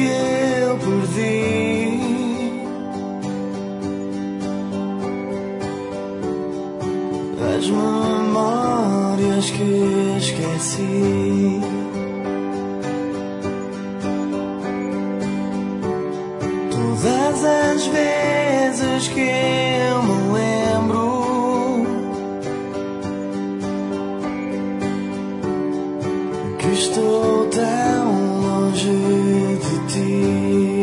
eu perdi. As memórias que esqueci. Todas as vezes que eu me lembro que estou tão longe de ti,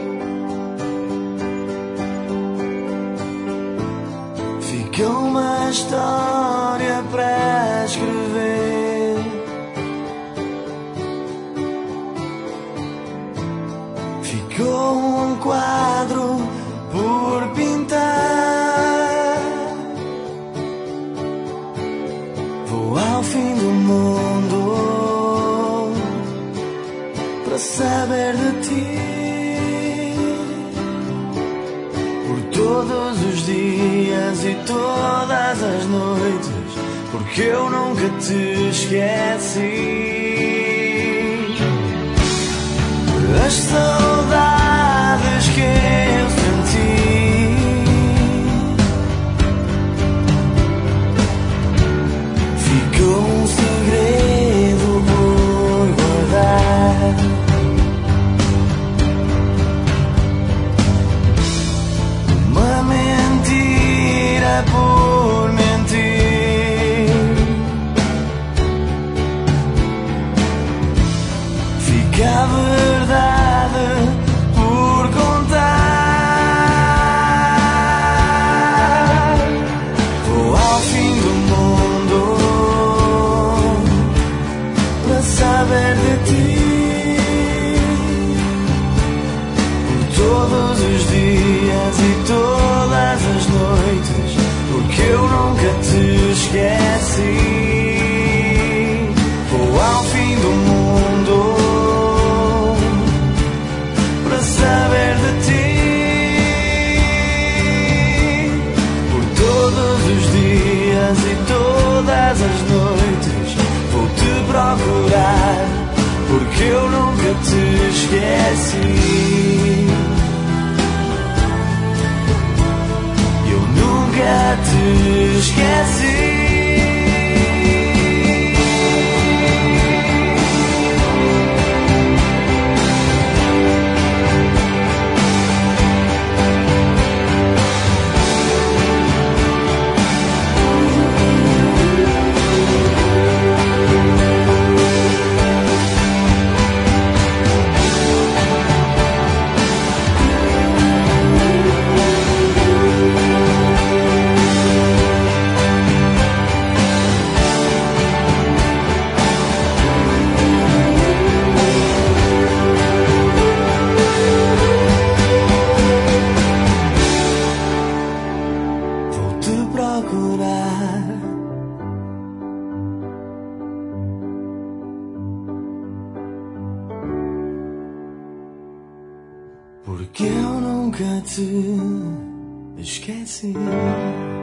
fica uma história para escrever. Ficou um quadro por pintar. Vou ao fim do mundo para saber de ti. Por todos os dias e todas as noites, porque eu nunca te esqueci. As saudades que eu senti ficou um segredo por guardar. Uma mentira por mentir. Fica a verdade por contar. Vou ao fim do mundo para saber de ti. Por todos os dias e todas as noites, porque eu nunca te esqueci. Vou ao fim do mundo para saber de ti. Por todos os dias e todas as noites vou te procurar, porque eu nunca te esqueci. Eu nunca te esqueci. Procurar, porque eu nunca te esqueci.